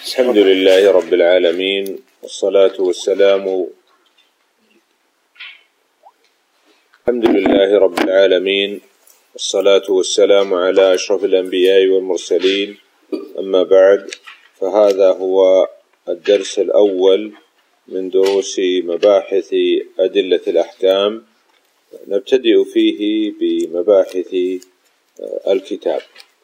الحمد لله رب العالمين، والصلاة والسلام على أشرف الأنبياء والمرسلين. أما بعد، فهذا هو الدرس الأول من دروس مباحث أدلة الأحكام، نبتدئ فيه بمباحث الكتاب.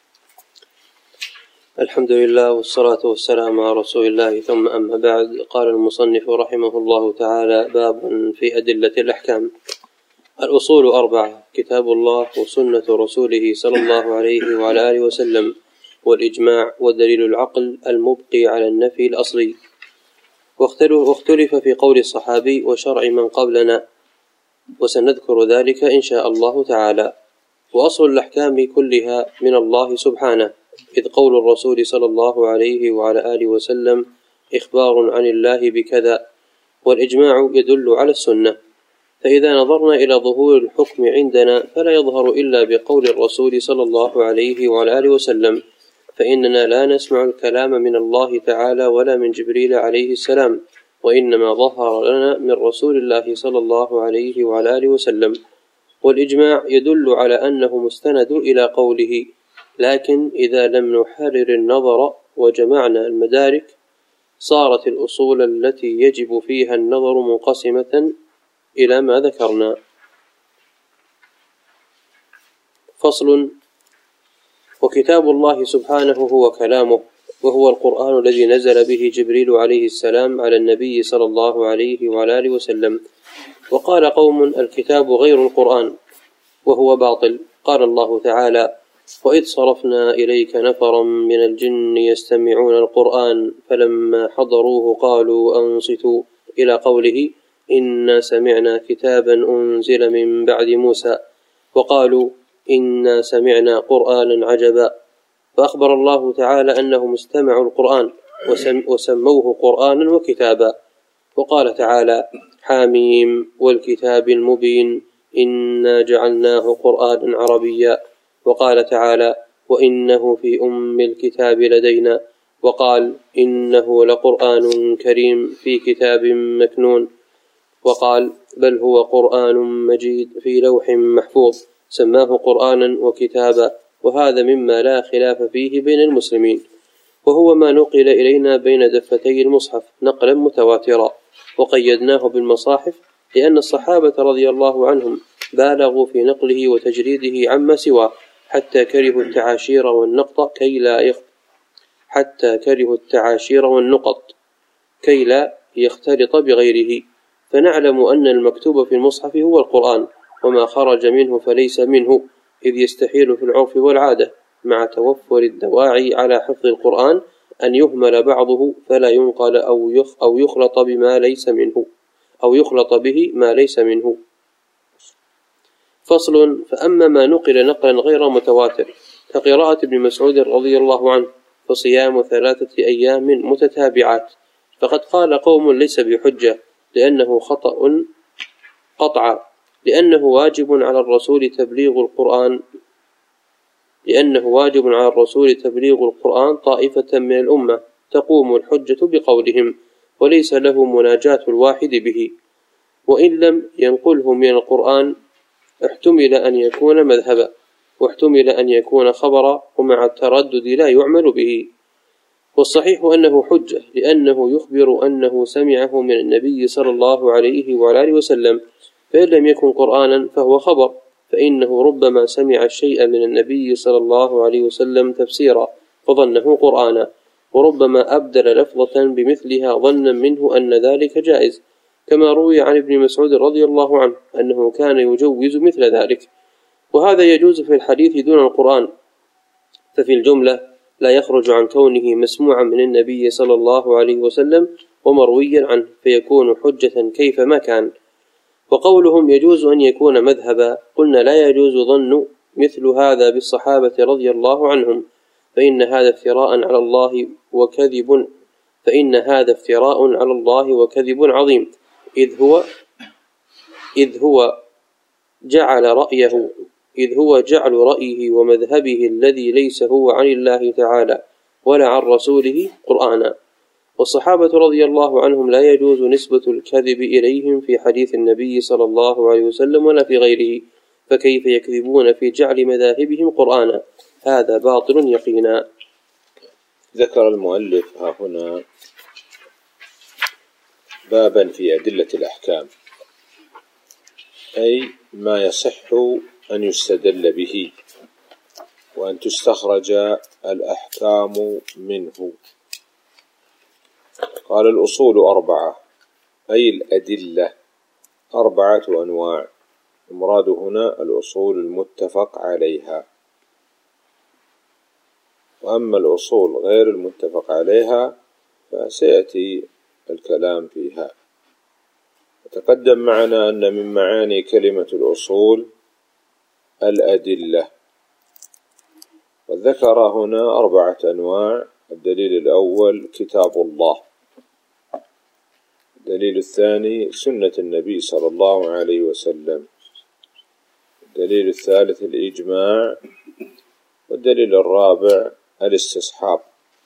الحمد لله والصلاة والسلام على رسول الله، ثم أما بعد. قال المصنف رحمه الله تعالى: باب في أدلة الأحكام. الأصول 4: كتاب الله وسنة رسوله صلى الله عليه وعلى آله وسلم، والإجماع، ودليل العقل المبقي على النفي الأصلي. واختلف في قول الصحابي وشرع من قبلنا، وسنذكر ذلك إن شاء الله تعالى. وأصل الأحكام كلها من الله سبحانه، إذ قول الرسول صلى الله عليه وعلى آله وسلم إخبار عن الله بكذا، والإجماع يدل على السنة. فإذا نظرنا إلى ظهور الحكم عندنا فلا يظهر إلا بقول الرسول صلى الله عليه وعلى آله وسلم، فإننا لا نسمع الكلام من الله تعالى ولا من جبريل عليه السلام، وإنما ظهر لنا من رسول الله صلى الله عليه وعلى آله وسلم. والإجماع يدل على أنه مستند إلى قوله، لكن إذا لم نحرر النظر وجمعنا المدارك صارت الأصول التي يجب فيها النظر منقسمة إلى ما ذكرنا. فصل. وكتاب الله سبحانه هو كلامه، وهو القرآن الذي نزل به جبريل عليه السلام على النبي صلى الله عليه وعلى آله وسلم. وقال قوم: الكتاب غير القرآن، وهو باطل. قال الله تعالى: وإذ صرفنا إليك نفرا من الجن يستمعون القرآن فلما حضروه قالوا أنصتوا، إلى قوله: إنا سمعنا كتابا أنزل من بعد موسى، وقالوا إنا سمعنا قرآنا عجبا. فأخبر الله تعالى أنهم استمعوا القرآن وسموه قرآنا وكتابا. وقال تعالى: حاميم والكتاب المبين إنا جعلناه قرآنا عربيا. وقال تعالى: وإنه في أم الكتاب لدينا. وقال: إنه لقرآن كريم في كتاب مكنون. وقال: بل هو قرآن مجيد في لوح محفوظ. سماه قرآنا وكتابا، وهذا مما لا خلاف فيه بين المسلمين، وهو ما نقل إلينا بين دفتي المصحف نقلا متواترا، وقيدناه بالمصاحف لأن الصحابة رضي الله عنهم بالغوا في نقله وتجريده عما سواه، حتى كرهوا التعاشير والنقط كي لا يختلط بغيره. فنعلم أن المكتوب في المصحف هو القرآن، وما خرج منه فليس منه، إذ يستحيل في العرف والعادة مع توفر الدواعي على حفظ القرآن أن يهمل بعضه فلا ينقل أو يخلط به ما ليس منه. فصل. فأما ما نقل نقلا غير متواتر كقراءة ابن مسعود رضي الله عنه فصيام 3 أيام متتابعات، فقد قال قوم ليس بحجة لأنه خطأ قطعا، لأنه واجب على الرسول تبليغ القرآن طائفة من الأمة تقوم الحجة بقولهم، وليس له مناجاة الواحد به. وإن لم ينقله من القرآن احتمل أن يكون مذهبا، واحتمل أن يكون خبرا، ومع التردد لا يعمل به. والصحيح أنه حجة، لأنه يخبر أنه سمعه من النبي صلى الله عليه وعلى آله وسلم، فإن لم يكن قرآنا فهو خبر، فإنه ربما سمع الشيء من النبي صلى الله عليه وسلم تفسيرا فظنه قرآنا، وربما أبدل لفظة بمثلها ظنا منه أن ذلك جائز، كما روي عن ابن مسعود رضي الله عنه أنه كان يجوز مثل ذلك. وهذا يجوز في الحديث دون القرآن، ففي الجملة لا يخرج عن كونه مسموعا من النبي صلى الله عليه وسلم ومرويا عنه، فيكون حجة كيفما كان. وقولهم يجوز أن يكون مذهبا، قلنا لا يجوز ظن مثل هذا بالصحابة رضي الله عنهم، فإن هذا افتراء على الله وكذب عظيم، إذ هو جعل رأيه ومذهبه الذي ليس هو عن الله تعالى ولا عن رسوله قرآنا، والصحابة رضي الله عنهم لا يجوز نسبة الكذب إليهم في حديث النبي صلى الله عليه وسلم ولا في غيره، فكيف يكذبون في جعل مذاهبهم قرآنا؟ هذا باطل يقينا. ذكر المؤلف ها هنا بابا في أدلة الأحكام، أي ما يصح أن يستدل به وأن تستخرج الأحكام منه. قال الأصول 4، أي الأدلة 4 أنواع، المراد هنا الأصول المتفق عليها، وأما الأصول غير المتفق عليها فسيأتي الكلام فيها. وتقدم معنا أن من معاني كلمة الأصول الأدلة، وذكر هنا 4 أنواع. الدليل الأول كتاب الله، الدليل الثاني سنة النبي صلى الله عليه وسلم، الدليل الثالث الإجماع، والدليل الرابع الاستصحاب.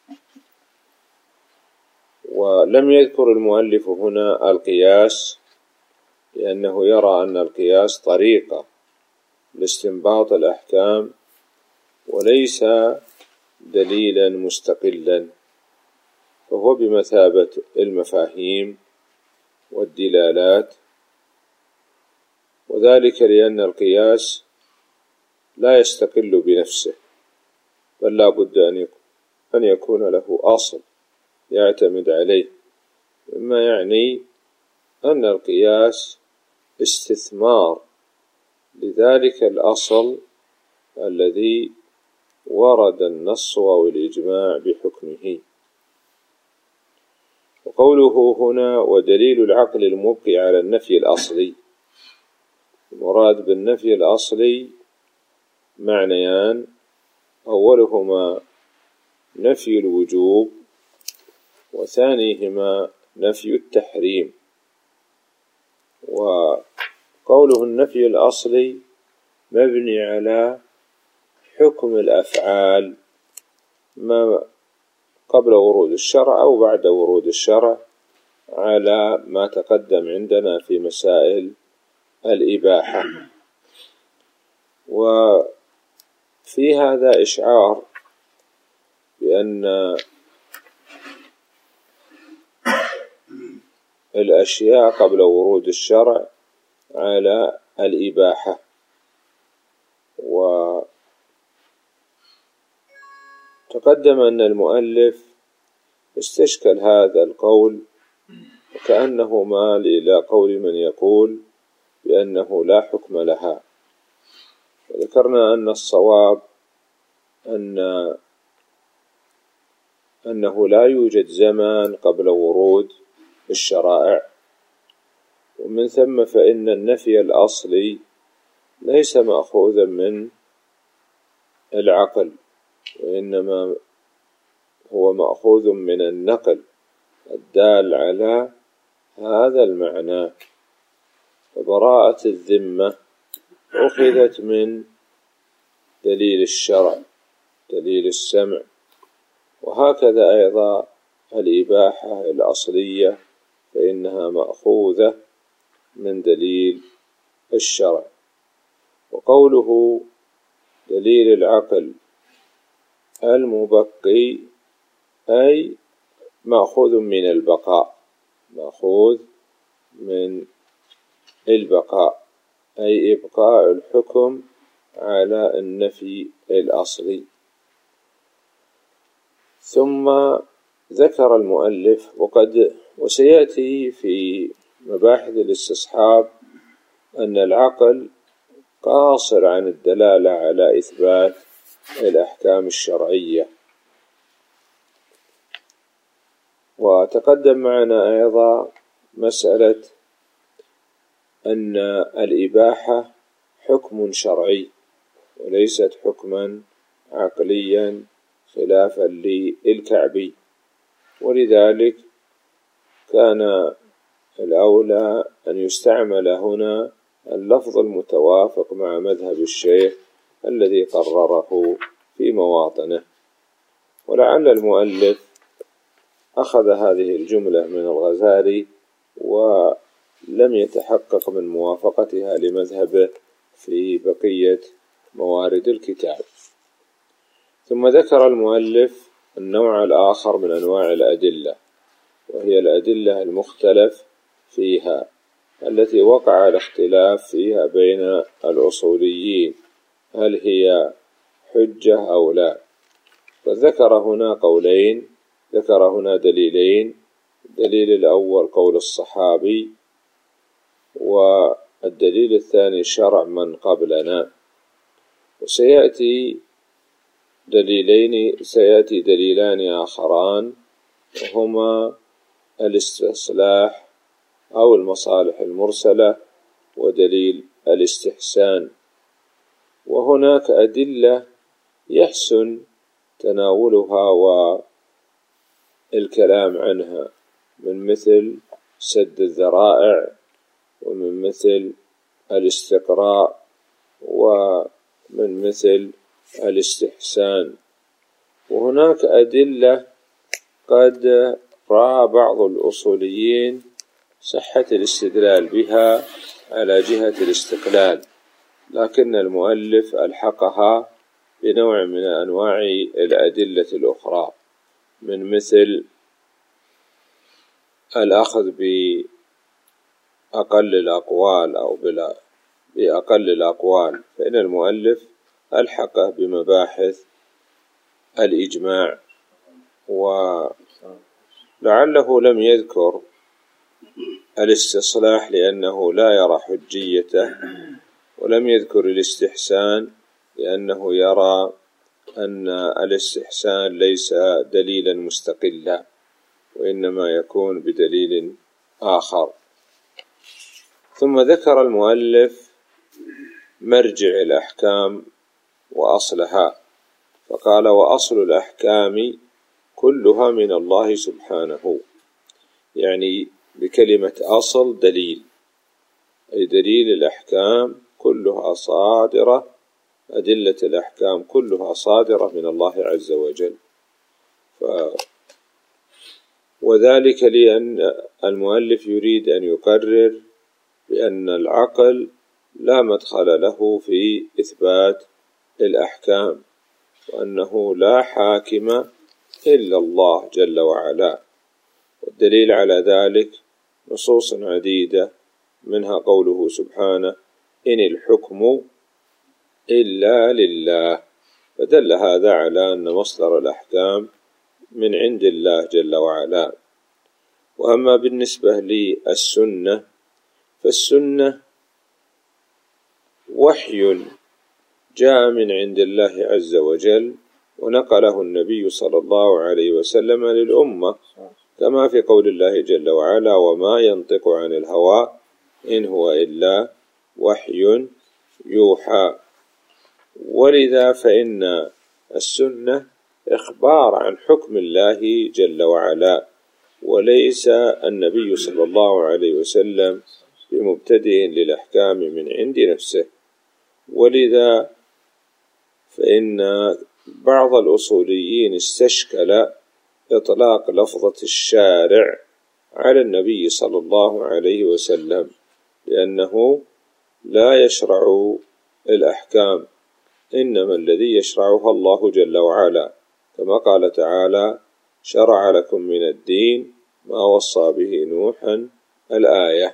ولم يذكر المؤلف هنا القياس، لأنه يرى أن القياس طريقة لاستنباط الأحكام وليس دليلا مستقلا، فهو بمثابة المفاهيم والدلالات، وذلك لأن القياس لا يستقل بنفسه، بل لا بد أن يكون له أصل يعتمد عليه، مما يعني أن القياس استثمار لذلك الأصل الذي ورد النص أو الإجماع بحكمه. وقوله هنا ودليل العقل المبقي على النفي الأصلي، المراد بالنفي الأصلي معنيان، أولهما نفي الوجوب، وثانيهما نفي التحريم. وقوله النفي الأصلي مبني على حكم الأفعال ما قبل ورود الشرع أو بعد ورود الشرع، على ما تقدم عندنا في مسائل الإباحة. وفي هذا إشعار بأن الأشياء قبل ورود الشرع على الإباحة. وتقدم أن المؤلف استشكل هذا القول، وكأنه مال إلى قول من يقول بأنه لا حكم لها. وذكرنا أن الصواب أنه لا يوجد زمان قبل ورود الشرائع، ومن ثم فإن النفي الأصلي ليس مأخوذا من العقل، وإنما هو مأخوذ من النقل الدال على هذا المعنى. فبراءة الذمة أخذت من دليل الشرع، دليل السمع، وهكذا أيضا الإباحة الأصلية فإنها مأخوذة من دليل الشرع. وقوله دليل العقل المبقي أي مأخوذ من البقاء، مأخوذ من البقاء، أي إبقاء الحكم على النفي الأصلي. ثم ذكر المؤلف وسيأتي في مباحث الاستصحاب أن العقل قاصر عن الدلالة على إثبات الأحكام الشرعية. وتقدم معنا أيضا مسألة أن الإباحة حكم شرعي وليست حكما عقليا خلافا للكعبي، ولذلك كان الأولى أن يستعمل هنا اللفظ المتوافق مع مذهب الشيخ الذي قرره في مواطنه. ولعل المؤلف أخذ هذه الجملة من الغزالي ولم يتحقق من موافقتها لمذهبه في بقية موارد الكتاب. ثم ذكر المؤلف النوع الآخر من أنواع الأدلة، وهي الأدلة المختلف فيها التي وقع الاختلاف فيها بين الأصوليين، هل هي حجة أو لا. فذكر هنا قولين، ذكر هنا دليلين. الدليل الأول قول الصحابي، والدليل الثاني شرع من قبلنا. وسيأتي دليلان آخران، وهما الاستصلاح أو المصالح المرسلة ودليل الاستحسان. وهناك أدلة يحسن تناولها والكلام عنها، من مثل سد الذرائع، ومن مثل الاستقراء، ومن مثل الاستحسان. وهناك أدلة قد رأى بعض الأصوليين صحة الاستدلال بها على جهة الاستقلال، لكن المؤلف ألحقها بنوع من أنواع الأدلة الأخرى، من مثل الأخذ بأقل الأقوال أو بأقل الأقوال، فإن المؤلف ألحقه بمباحث الإجماع. ولعله لم يذكر الاستصلاح لأنه لا يرى حجيته، ولم يذكر الاستحسان لأنه يرى أن الاستحسان ليس دليلا مستقلا، وإنما يكون بدليل آخر. ثم ذكر المؤلف مرجع الأحكام وأصلها، فقال: وأصل الأحكام كلها من الله سبحانه، يعني بكلمة أصل دليل، أي دليل الأحكام كلها صادرة، أدلة الأحكام كلها صادرة من الله عز وجل. وذلك لأن المؤلف يريد أن يقرر بأن العقل لا مدخل له في إثبات الأحكام، وأنه لا حاكم إلا الله جل وعلا. والدليل على ذلك نصوص عديدة، منها قوله سبحانه: إن الحكم إلا لله. فدل هذا على أن مصدر الأحكام من عند الله جل وعلا. وأما بالنسبة للسنة، فالسنة وحي جاء من عند الله عز وجل، ونقله النبي صلى الله عليه وسلم للأمة، كما في قول الله جل وعلا: وما ينطق عن الهوى إن هو إلا وحي يوحى. ولذا فإن السنة إخبار عن حكم الله جل وعلا، وليس النبي صلى الله عليه وسلم بمبتدئ للأحكام من عند نفسه. ولذا فإن بعض الأصوليين استشكل إطلاق لفظة الشارع على النبي صلى الله عليه وسلم، لأنه لا يشرع الأحكام، إنما الذي يشرعها الله جل وعلا، كما قال تعالى: شرع لكم من الدين ما وصى به نوحا، الآية.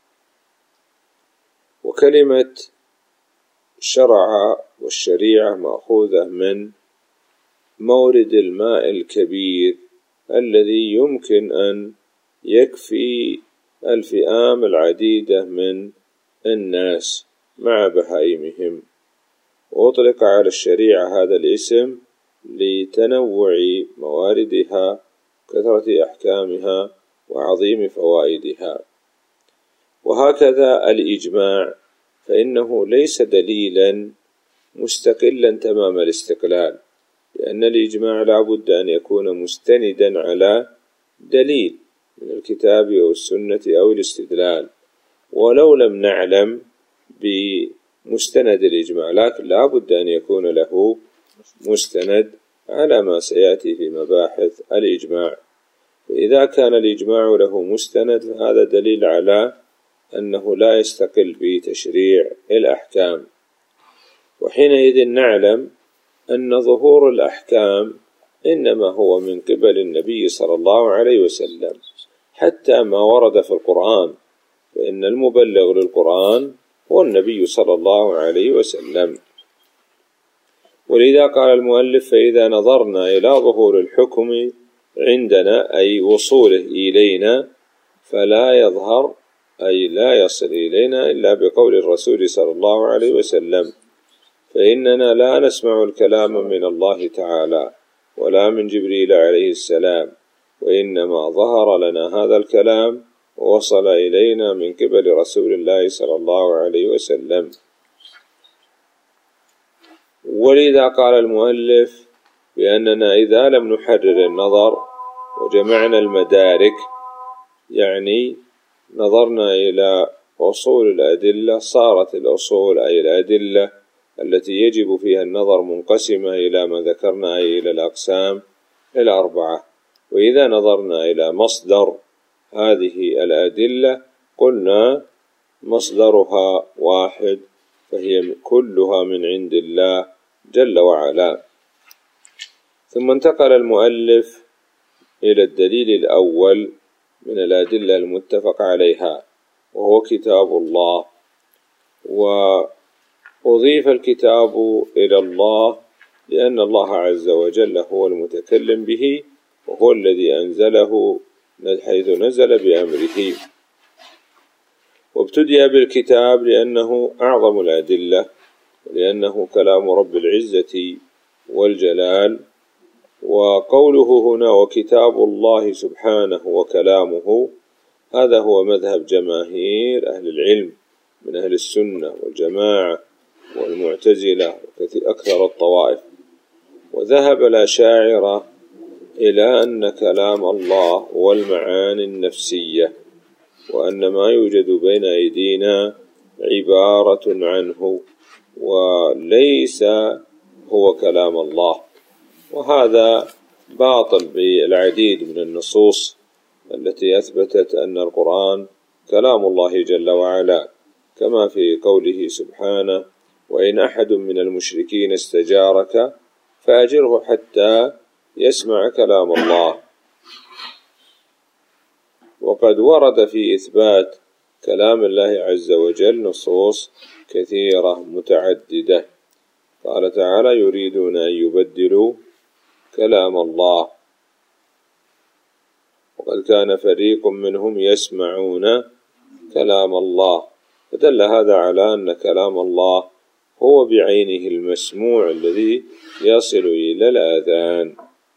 وكلمة شرع والشريعة مأخوذة من مورد الماء الكبير الذي يمكن أن يكفي الفئام العديدة من الناس مع بهائمهم. وأطلق على الشريعة هذا الاسم لتنوع مواردها، كثرة أحكامها، وعظيم فوائدها. وهكذا الإجماع، فإنه ليس دليلا مستقلا تمام الاستقلال، لأن الإجماع لا بد أن يكون مستندا على دليل من الكتاب أو السنة أو الاستدلال، ولو لم نعلم بمستند الإجماع، لكن لا بد أن يكون له مستند على ما سيأتي في مباحث الإجماع. فإذا كان الإجماع له مستند فهذا دليل على أنه لا يستقل بتشريع الأحكام، وحينئذ نعلم أن ظهور الأحكام إنما هو من قبل النبي صلى الله عليه وسلم، حتى ما ورد في القرآن فإن المبلغ للقرآن هو النبي صلى الله عليه وسلم. ولذا قال المؤلف: فإذا نظرنا إلى ظهور الحكم عندنا أي وصوله إلينا فلا يظهر أي لا يصل إلينا إلا بقول الرسول صلى الله عليه وسلم، فإننا لا نسمع الكلام من الله تعالى ولا من جبريل عليه السلام، وإنما ظهر لنا هذا الكلام ووصل إلينا من قبل رسول الله صلى الله عليه وسلم. ولذا قال المؤلف بأننا إذا لم نحرر النظر وجمعنا المدارك، يعني نظرنا إلى أصول الأدلة، صارت الأصول أي الأدلة التي يجب فيها النظر منقسمة إلى ما ذكرنا أي إلى الأقسام الأربعة. وإذا نظرنا إلى مصدر هذه الأدلة قلنا مصدرها واحد، فهي كلها من عند الله جل وعلا. ثم انتقل المؤلف إلى الدليل الأول من الأدلة المتفق عليها، وهو كتاب الله. وأضيف الكتاب إلى الله لأن الله عز وجل هو المتكلم به، وهو الذي أنزله حيث نزل بأمره. وابتدأ بالكتاب لأنه أعظم الأدلة، ولأنه كلام رب العزة والجلال. وقوله هنا وكتاب الله سبحانه وكلامه، هذا هو مذهب جماهير أهل العلم من أهل السنة والجماعة والمعتزلة أكثر الطوائف. وذهب الأشاعرة إلى أن كلام الله هو المعاني النفسية، وأن ما يوجد بين أيدينا عبارة عنه وليس هو كلام الله. وهذا باطل بالعديد من النصوص التي أثبتت أن القرآن كلام الله جل وعلا، كما في قوله سبحانه: وإن أحد من المشركين استجارك فأجره حتى يسمع كلام الله. وقد ورد في إثبات كلام الله عز وجل نصوص كثيرة متعددة. قال تعالى: يريدون أن يبدلوا كلام الله، وقد كان فريق منهم يسمعون كلام الله، فدل هذا على أن كلام الله هو بعينه المسموع الذي يصل إلى الآذان.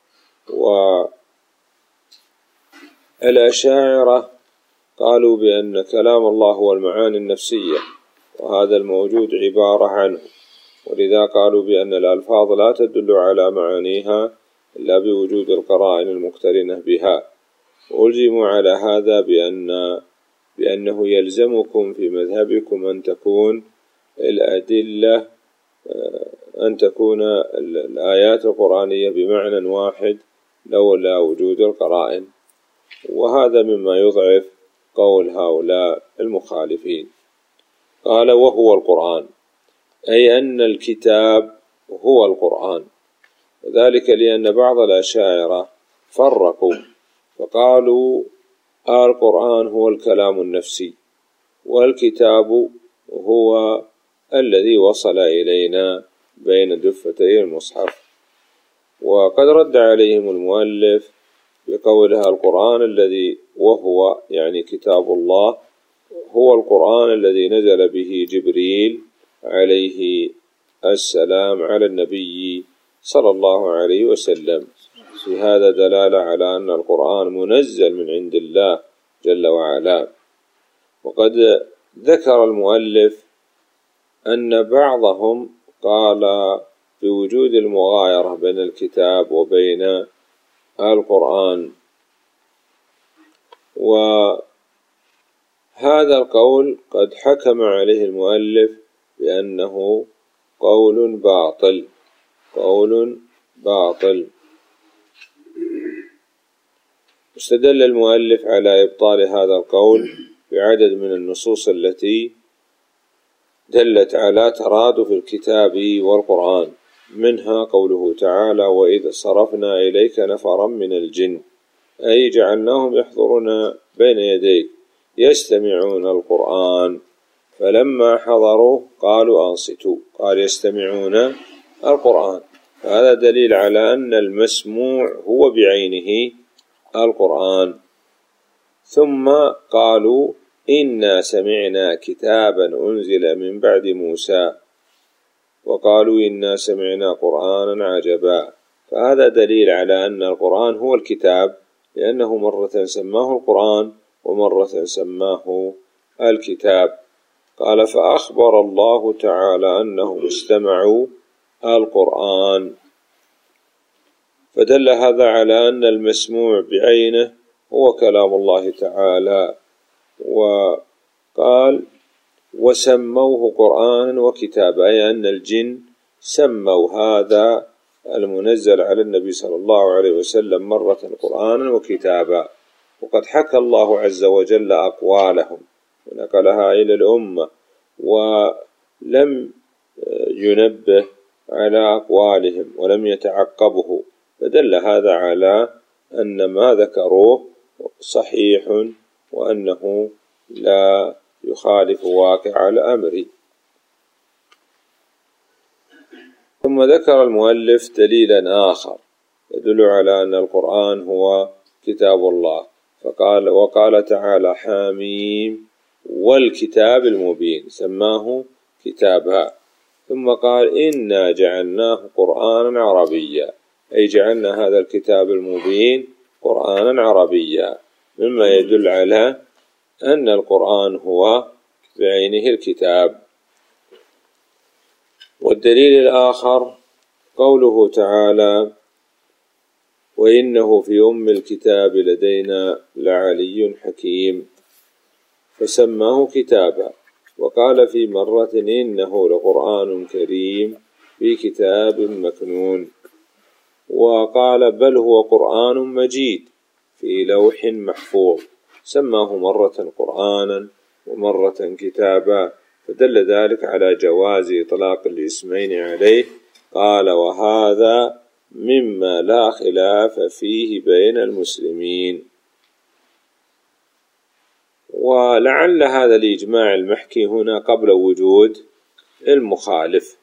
والأشاعرة قالوا بأن كلام الله هو المعاني النفسية، وهذا الموجود عبارة عنه، ولذا قالوا بأن الألفاظ لا تدل على معانيها إلا بوجود القرائن المقترنة بها. وألزموا على هذا بأنه يلزمكم في مذهبكم أن تكون الأدلة أن تكون الآيات القرآنية بمعنى واحد لولا وجود القرائن، وهذا مما يضعف قول هؤلاء المخالفين. قال: وهو القرآن، أي أن الكتاب هو القرآن، وذلك لأن بعض الأشاعرة فرقوا فقالوا القرآن هو الكلام النفسي، والكتاب هو الذي وصل إلينا بين دفتي المصحف. وقد رد عليهم المؤلف بقولها القرآن الذي وهو يعني كتاب الله هو القرآن الذي نزل به جبريل عليه السلام على النبي صلى الله عليه وسلم. في هذا دلالة على أن القرآن منزل من عند الله جل وعلا. وقد ذكر المؤلف أن بعضهم قال بوجود المغايرة بين الكتاب وبين القرآن، وهذا القول قد حكم عليه المؤلف بأنه قول باطل. استدل المؤلف على إبطال هذا القول بعدد من النصوص التي دلت على ترادف الكتاب والقرآن، منها قوله تعالى: وإذ صرفنا إليك نفرا من الجن، أي جعلناهم يحضرون بين يديك يستمعون القرآن، فلما حضروا قالوا أنصتوا، قال يستمعون القرآن. هذا دليل على أن المسموع هو بعينه القرآن. ثم قالوا: إنا سمعنا كتابا أنزل من بعد موسى، وقالوا: إنا سمعنا قرآنا عجبا. فهذا دليل على أن القرآن هو الكتاب، لأنه مرة سماه القرآن ومرة سماه الكتاب. قال: فأخبر الله تعالى أنهم استمعوا القرآن، فدل هذا على أن المسموع بعينه هو كلام الله تعالى. وقال: وسموه قرآنا وكتابا، أي أن الجن سموا هذا المنزل على النبي صلى الله عليه وسلم مرة قرآنا وكتابا. وقد حكى الله عز وجل أقوالهم ونقلها إلى الأمة، ولم ينبه على أقوالهم ولم يتعقبه، فدل هذا على أن ما ذكروه صحيح وأنه لا يخالف واقع الأمر. ثم ذكر المؤلف دليلا آخر يدل على أن القرآن هو كتاب الله، وقال تعالى: حاميم والكتاب المبين، سماه كتابا. ثم قال: إنا جعلناه قرآنا عربيا، أي جعلنا هذا الكتاب المبين قرآنا عربيا، مما يدل على أن القرآن هو بعينه الكتاب. والدليل الآخر قوله تعالى: وإنه في أم الكتاب لدينا لعلي حكيم، فسماه كتابا. وقال في مرة: إنه لقرآن كريم في كتاب مكنون. وقال: بل هو قرآن مجيد في لوح محفوظ، سماه مرة قرآنا ومرة كتابا، فدل ذلك على جواز إطلاق الاسمين عليه. قال: وهذا مما لا خلاف فيه بين المسلمين. ولعل هذا الإجماع المحكي هنا قبل وجود المخالف.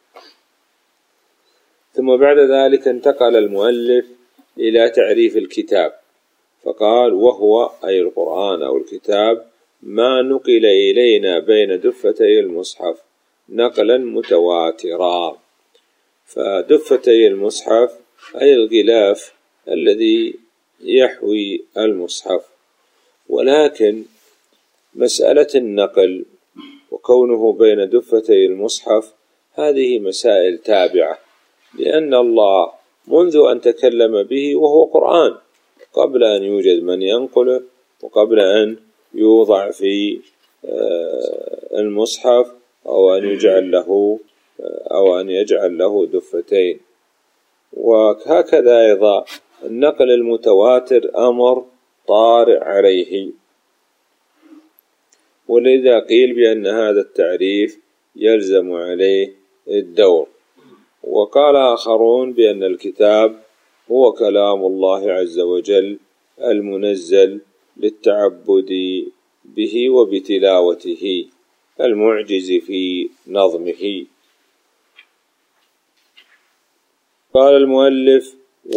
ثم بعد ذلك انتقل المؤلف إلى تعريف الكتاب، فقال: وهو أي القرآن أو الكتاب ما نقل إلينا بين دفتي المصحف نقلا متواترا. فدفتي المصحف أي الغلاف الذي يحوي المصحف. ولكن مسألة النقل وكونه بين دفتي المصحف هذه مسائل تابعة، لأن الله منذ أن تكلم به وهو قرآن، قبل أن يوجد من ينقله وقبل أن يوضع في المصحف أو أن يجعل له دفتين. وهكذا أيضا النقل المتواتر أمر طارئ عليه، ولذا قيل بأن هذا التعريف يلزم عليه الدور. وقال آخرون بأن الكتاب هو كلام الله عز وجل المنزل للتعبد به وبتلاوته، المعجز في نظمه. قال المؤلف: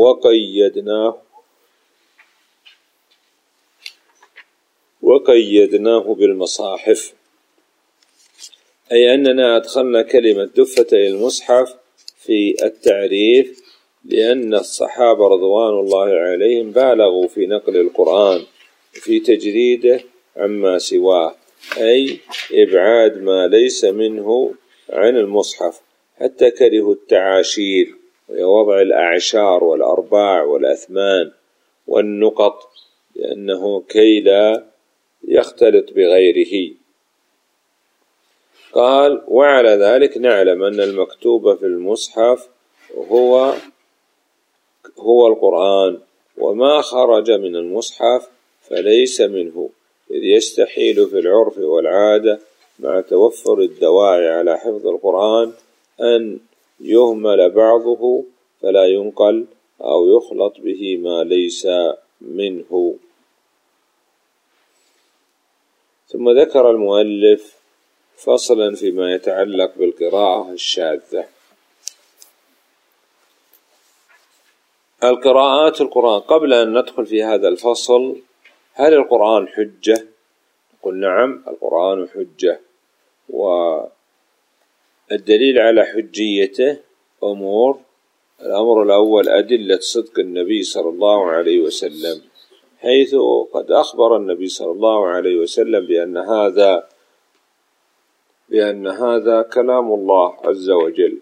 وقيدناه بالمصاحف، أي أننا أدخلنا كلمة دفتي المصحف في التعريف، لأن الصحابة رضوان الله عليهم بالغوا في نقل القرآن في تجريده عما سواه، أي إبعاد ما ليس منه عن المصحف، حتى كرهوا التعاشير ووضع الأعشار والأرباع والأثمان والنقط، لأنه كي لا يختلط بغيره. قال: وعلى ذلك نعلم أن المكتوب في المصحف هو القرآن، وما خرج من المصحف فليس منه، إذ يستحيل في العرف والعادة مع توفر الدواعي على حفظ القرآن أن يهمل بعضه فلا ينقل أو يخلط به ما ليس منه. ثم ذكر المؤلف فصلا فيما يتعلق بالقراءة الشاذة. القراءات القرآن. قبل أن ندخل في هذا الفصل، هل القرآن حجة؟ قل نعم، القرآن حجة، والدليل على حجيته أمور. الأمر الأول أدلة صدق النبي صلى الله عليه وسلم، حيث قد أخبر النبي صلى الله عليه وسلم بأن هذا كلام الله عز وجل.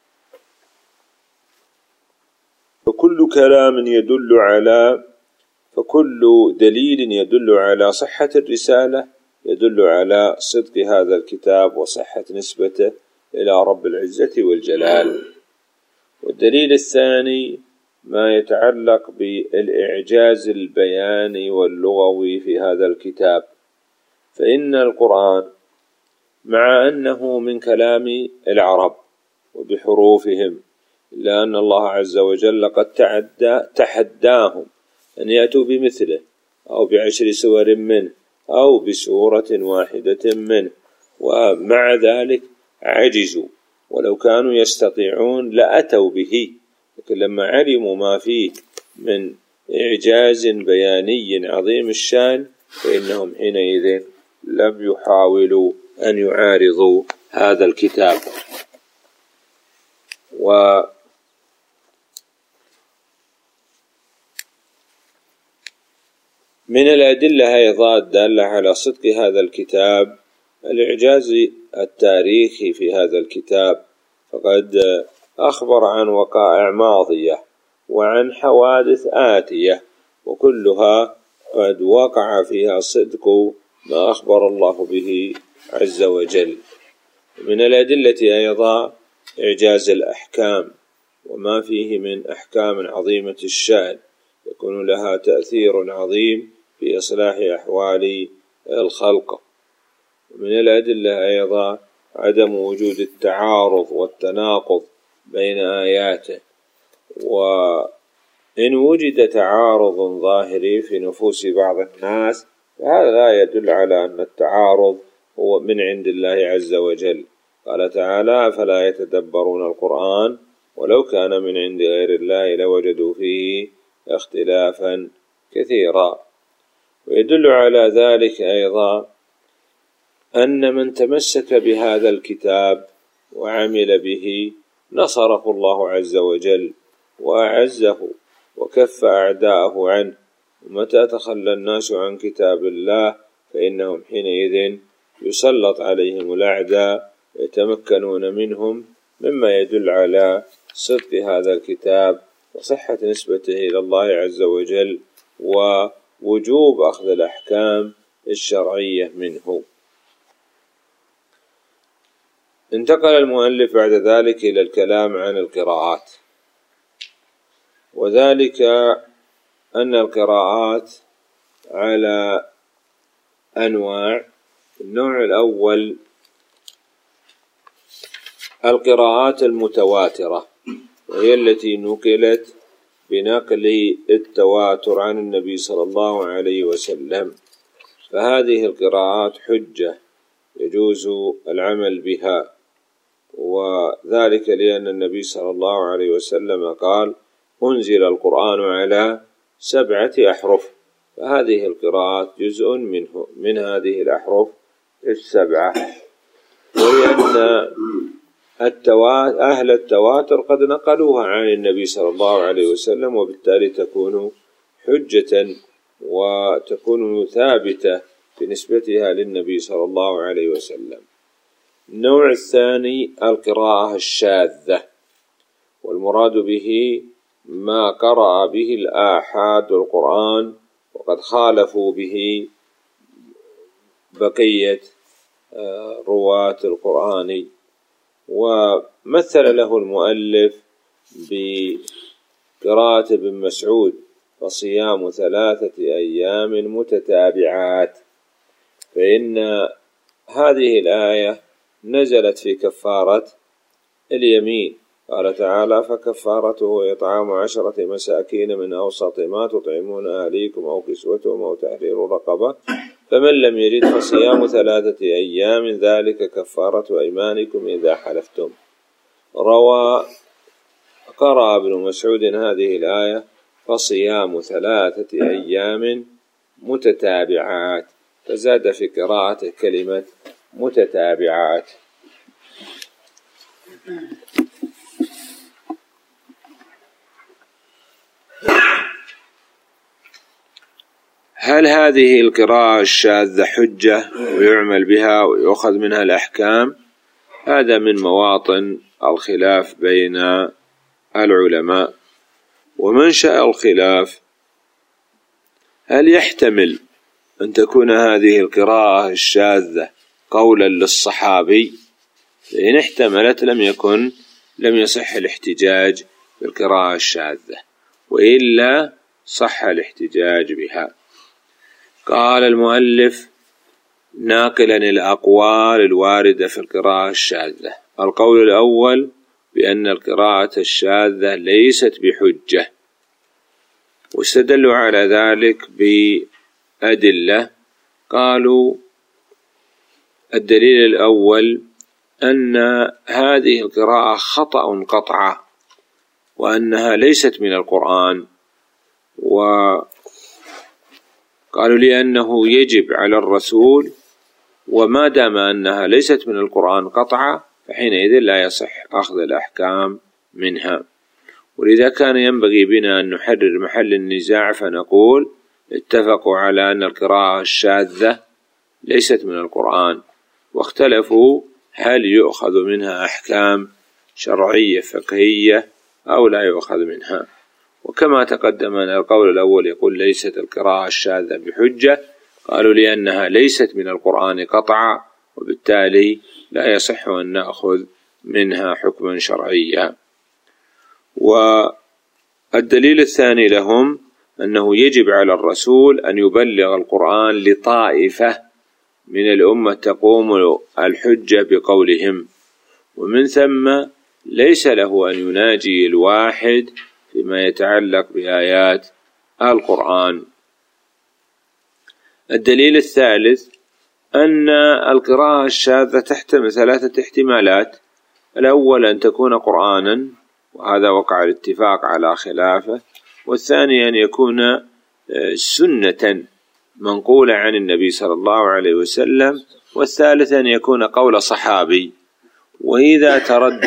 فكل دليل يدل على صحة الرسالة يدل على صدق هذا الكتاب وصحة نسبته إلى رب العزة والجلال. والدليل الثاني ما يتعلق بالإعجاز البياني واللغوي في هذا الكتاب، فإن القرآن مع أنه من كلام العرب وبحروفهم، إلا أن الله عز وجل قد تحداهم أن يأتوا بمثله أو ب10 سور منه أو بسورة واحدة منه، ومع ذلك عجزوا، ولو كانوا يستطيعون لأتوا به، لكن لما علموا ما فيه من إعجاز بياني عظيم الشان فإنهم حينئذ لم يحاولوا أن يعارضوا هذا الكتاب. ومن الأدلة أيضا الدالة على صدق هذا الكتاب الإعجاز التاريخي في هذا الكتاب، فقد أخبر عن وقائع ماضية وعن حوادث آتية، وكلها قد وقع فيها صدق ما أخبر الله به عز وجل. من الأدلة أيضا إعجاز الأحكام وما فيه من أحكام عظيمة الشأن يكون لها تأثير عظيم في إصلاح أحوال الخلق. من الأدلة أيضا عدم وجود التعارض والتناقض بين آياته، وإن وجد تعارض ظاهري في نفوس بعض الناس فهذا لا يدل على أن التعارض هو من عند الله عز وجل. قال تعالى: فلا يتدبرون القرآن ولو كان من عند غير الله لوجدوا فيه اختلافا كثيرا. ويدل على ذلك أيضا أن من تمسك بهذا الكتاب وعمل به نصره الله عز وجل وأعزه وكف أعداءه عنه. ومتى تخلى الناس عن كتاب الله فإنهم حينئذ يسلط عليهم الأعداء يتمكنون منهم، مما يدل على صدق هذا الكتاب وصحة نسبته إلى الله عز وجل ووجوب أخذ الأحكام الشرعية منه. انتقل المؤلف بعد ذلك إلى الكلام عن القراءات، وذلك أن القراءات على أنواع. النوع الأول القراءات المتواترة، وهي التي نقلت بنقل التواتر عن النبي صلى الله عليه وسلم، فهذه القراءات حجة يجوز العمل بها، وذلك لأن النبي صلى الله عليه وسلم قال: أنزل القرآن على 7 أحرف، فهذه القراءات جزء من هذه الأحرف 7، ولأن أهل التواتر قد نقلوها عن النبي صلى الله عليه وسلم، وبالتالي تكون حجة وتكون ثابتة بنسبتها للنبي صلى الله عليه وسلم. النوع الثاني القراءة الشاذة، والمراد به ما قرأ به الآحاد القرآن وقد خالفوا به بقية رواة القرآن. ومثل له المؤلف بقراءة ابن مسعود فصيام 3 أيام متتابعات. فإن هذه الآية نزلت في كفارة اليمين، قال تعالى: فكفارته إطعام 10 مساكين من أوسط ما تطعمون أهليكم أو كسوتهم أو تحرير رقبة، فمن لم يجد فصيام 3 أيام ذلك كفارة أيمانكم إذا حلفتم. قرأ ابن مسعود هذه الآية: فصيام 3 أيام متتابعات، فزاد في قراءة كلمة متتابعات. هل هذه القراءة الشاذة حجة ويعمل بها ويؤخذ منها الأحكام؟ هذا من مواطن الخلاف بين العلماء. ومنشأ الخلاف: هل يحتمل أن تكون هذه القراءة الشاذة قولا للصحابي؟ فإن احتملت لم يصح الاحتجاج بالقراءة الشاذة، وإلا صح الاحتجاج بها. قال المؤلف ناقلا الأقوال الواردة في القراءة الشاذة: القول الأول بأن القراءة الشاذة ليست بحجة، واستدلوا على ذلك بأدلة. قالوا: الدليل الأول أن هذه القراءة خطأ قطعا، وأنها ليست من القرآن. وقالوا لأنه يجب على الرسول، وما دام أنها ليست من القرآن قطعا فحينئذ لا يصح أخذ الأحكام منها. ولذا كان ينبغي بنا أن نحرر محل النزاع فنقول: اتفقوا على أن القراءة الشاذة ليست من القرآن، واختلفوا هل يؤخذ منها أحكام شرعية فقهية أو لا يؤخذ منها. وكما تقدم أن القول الأول يقول ليست القراءة الشاذة بحجة، قالوا لأنها ليست من القرآن قطعا، وبالتالي لا يصح أن نأخذ منها حكما شرعيا. والدليل الثاني لهم أنه يجب على الرسول أن يبلغ القرآن لطائفة من الأمة تقوم الحجة بقولهم، ومن ثم ليس له أن يناجي الواحد فيما يتعلق بآيات القرآن. الدليل الثالث أن القراءة الشاذة تحتمل 3 احتمالات: الأول أن تكون قرآنا، وهذا وقع الاتفاق على خلافه، والثاني أن يكون سنة منقولة عن النبي صلى الله عليه وسلم، والثالث أن يكون قول صحابي. وإذا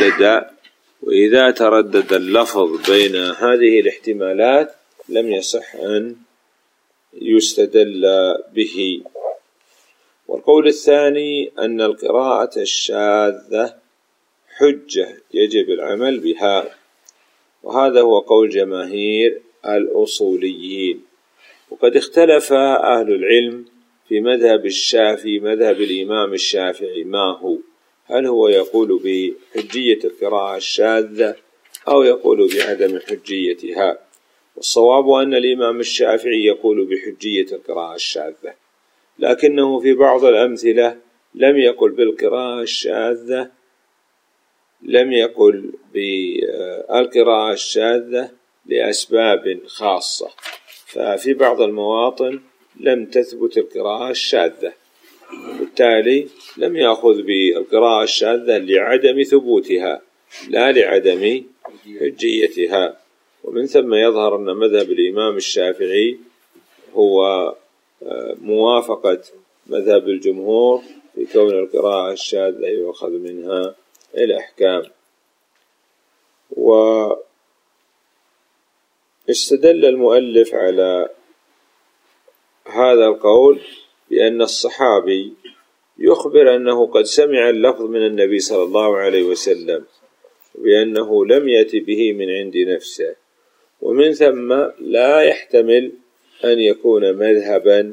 تردد اللفظ بين هذه الاحتمالات لم يصح أن يستدل به. والقول الثاني أن القراءة الشاذة حجة يجب العمل بها، وهذا هو قول جماهير الأصوليين. وقد اختلف أهل العلم في مذهب الإمام الشافعي ما هو، هل هو يقول بحجية القراءة الشاذة أو يقول بعدم حجيتها؟ والصواب أن الإمام الشافعي يقول بحجية القراءة الشاذة، لكنه في بعض الأمثلة لم يقل بالقراءة الشاذة، لم يقل بالقراءة الشاذة لأسباب خاصة، ففي بعض المواطن لم تثبت القراءة الشاذة، بالتالي لم يأخذ بالقراءة الشاذة لعدم ثبوتها لا لعدم حجيتها. ومن ثم يظهر أن مذهب الإمام الشافعي هو موافقة مذهب الجمهور في كون القراءة الشاذة يؤخذ منها الأحكام. واستدل المؤلف على هذا القول بأن الصحابي يخبر أنه قد سمع اللفظ من النبي صلى الله عليه وسلم، بأنه لم يأتي به من عند نفسه، ومن ثم لا يحتمل أن يكون مذهبا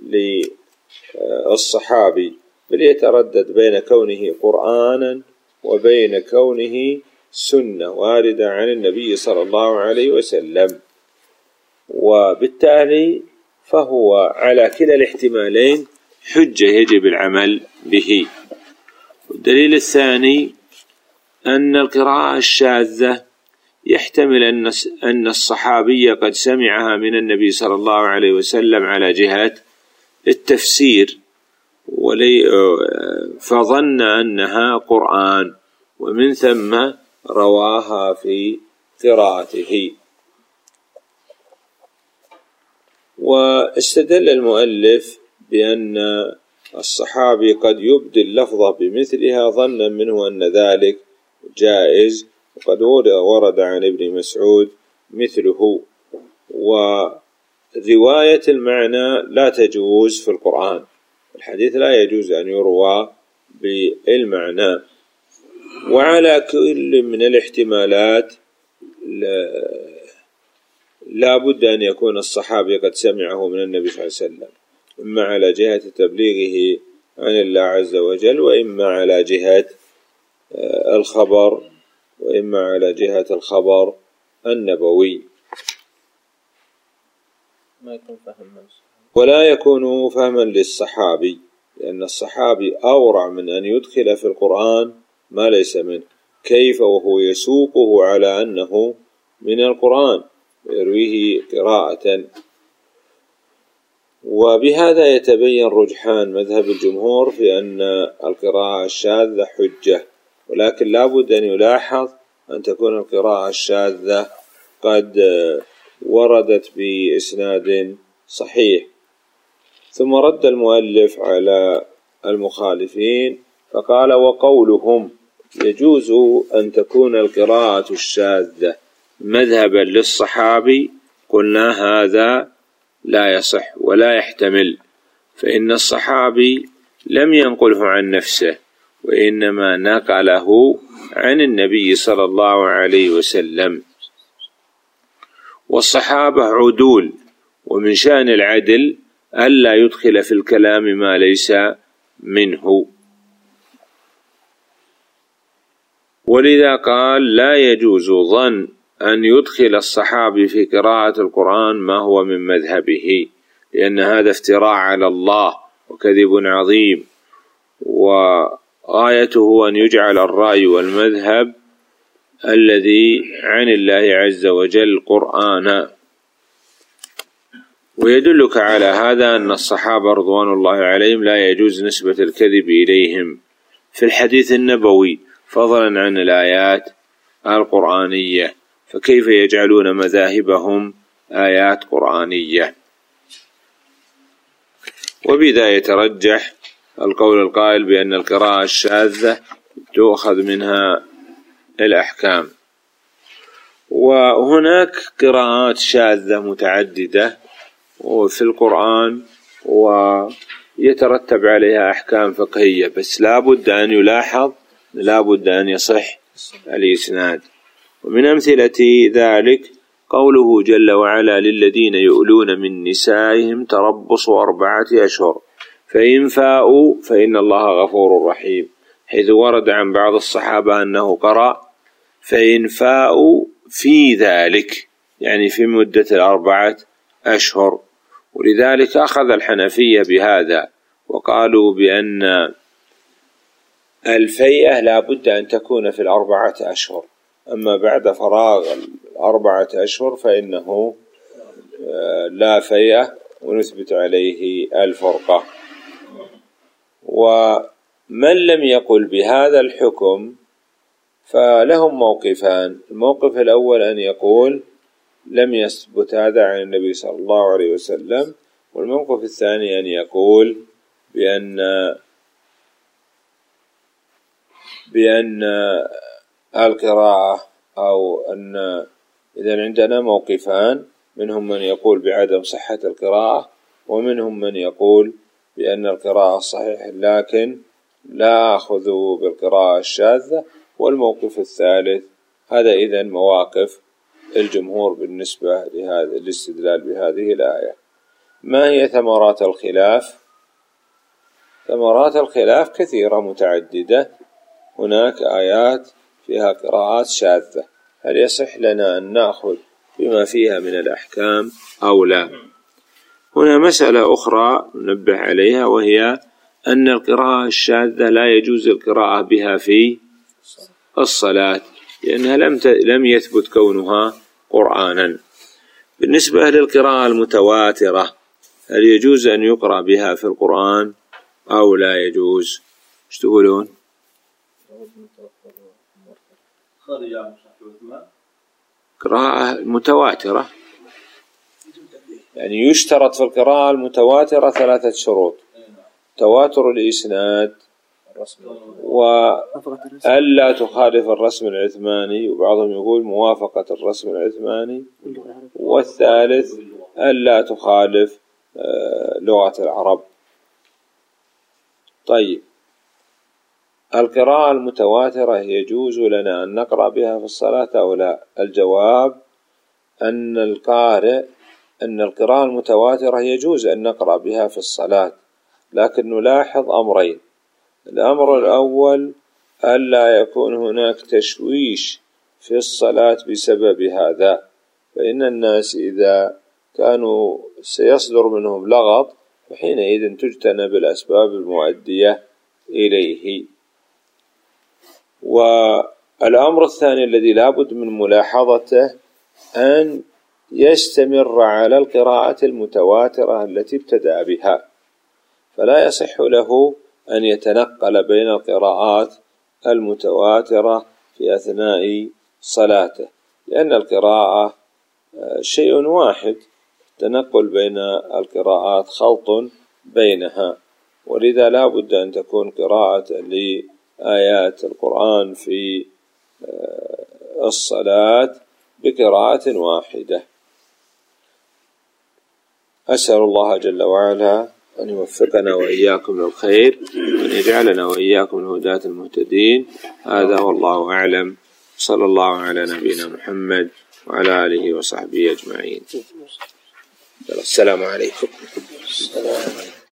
للصحابي، بل يتردد بين كونه قرآنا وبين كونه سنة واردة عن النبي صلى الله عليه وسلم. وبالتالي فهو على كلا الاحتمالين حجة يجب العمل به. والدليل الثاني أن القراءة الشاذة يحتمل أن الصحابي قد سمعها من النبي صلى الله عليه وسلم على جهة التفسير فظن أنها قرآن، ومن ثم رواها في قراءته. واستدل المؤلف بأن الصحابي قد يبدي اللفظة بمثلها ظنا منه أن ذلك جائز، وقد ورد عن ابن مسعود مثله. ورواية المعنى لا تجوز في القرآن، الحديث لا يجوز أن يروى بالمعنى. وعلى كل من الاحتمالات لا بد أن يكون الصحابي قد سمعه من النبي صلى الله عليه وسلم، إما على جهة تبليغه عن الله عز وجل، وإما على جهة الخبر، وإما على جهة الخبر النبوي. ولا يكون فهما للصحابي، لأن الصحابي أورع من أن يدخل في القرآن ما ليس منه، كيف وهو يسوقه على أنه من القرآن ويرويه قراءة. وبهذا يتبين رجحان مذهب الجمهور في أن القراءة الشاذة حجة، ولكن لا بد أن يلاحظ أن تكون القراءة الشاذة قد وردت بإسناد صحيح. ثم رد المؤلف على المخالفين فقال: وقولهم يجوز أن تكون القراءة الشاذة مذهبا للصحابي، قلنا هذا لا يصح ولا يحتمل، فإن الصحابي لم ينقله عن نفسه، وإنما نقله عن النبي صلى الله عليه وسلم. والصحابة عدول، ومن شأن العدل ألا يدخل في الكلام ما ليس منه، ولذا قال: لا يجوز ظن أن يدخل الصحابي في قراءة القرآن ما هو من مذهبه، لأن هذا افتراء على الله وكذب عظيم، وغايته أن يجعل الرأي والمذهب الذي عن الله عز وجل قرآنا. ويدلك على هذا أن الصحابة رضوان الله عليهم لا يجوز نسبة الكذب إليهم في الحديث النبوي، فضلا عن الآيات القرآنية، فكيف يجعلون مذاهبهم آيات قرآنية؟ وبذا يترجح القول القائل بأن القراءة الشاذة تؤخذ منها الأحكام. وهناك قراءات شاذة متعددة في القرآن ويترتب عليها أحكام فقهية، بس لا بد أن يلاحظ، لا بد أن يصح الإسناد. ومن أمثلة ذلك قوله جل وعلا: للذين يؤلون من نسائهم تربص 4 أشهر فإن فاءوا فإن الله غفور رحيم، حيث ورد عن بعض الصحابة أنه قرأ فإن فاءوا في ذلك، يعني في مدة 4 أشهر. ولذلك أخذ الحنفية بهذا، وقالوا بأن الفيئة لا بد أن تكون في 4 أشهر، أما بعد فراغ 4 أشهر فإنه لا فيئة، ونثبت عليه الفرقة. ومن لم يقل بهذا الحكم فلهم موقفان: الموقف الأول أن يقول لم يثبت هذا عن النبي صلى الله عليه وسلم، والموقف الثاني أن يقول بأن القراءة، أو أن إذا عندنا موقفان: منهم من يقول بعدم صحة القراءة، ومنهم من يقول بأن القراءة صحيحة لكن لا أخذوا بالقراءة الشاذة. والموقف الثالث. هذا إذن مواقف الجمهور بالنسبة لهذا الاستدلال بهذه الآية. ما هي ثمرات الخلاف؟ ثمرات الخلاف كثيرة متعددة. هناك آيات فيها قراءات شاذة، هل يصح لنا أن نأخذ بما فيها من الأحكام أو لا. هنا مسألة أخرى ننبه عليها، وهي أن القراءة الشاذة لا يجوز القراءة بها في الصلاة، لأنها لم يثبت كونها قرآنا. بالنسبة للقراءة المتواترة، هل يجوز أن يقرأ بها في القرآن أو لا يجوز؟ ايش تقولون؟ قراءة متواترة، يعني يشترط في القراءة المتواترة 3 شروط: تواتر الإسناد، وألا تخالف الرسم العثماني، وبعضهم يقول موافقة الرسم العثماني، والثالث ألا تخالف لغة العرب. طيب، القراءة المتواترة يجوز لنا أن نقرأ بها في الصلاة أو لا؟ الجواب أن القراءة المتواترة يجوز أن نقرأ بها في الصلاة، لكن نلاحظ أمرين: الأمر الأول ألا يكون هناك تشويش في الصلاة بسبب هذا، فإن الناس إذا كانوا سيصدر منهم لغط فحينئذ تجتنب الأسباب المؤدية إليه. والأمر الثاني الذي لا بد من ملاحظته أن يستمر على القراءة المتواترة التي ابتدأ بها، فلا يصح له أن يتنقل بين القراءات المتواترة في أثناء صلاته، لأن القراءة شيء واحد، التنقل بين القراءات خلط بينها، ولذا لا بد أن تكون قراءة لآيات القرآن في الصلاة بقراءة واحدة. أسأل الله جل وعلا أن يوفقنا وإياكم للخير، وأن يجعلنا وإياكم الهداة المهتدين. هذا والله أعلم، صلى الله على نبينا محمد وعلى آله وصحبه أجمعين. السلام عليكم.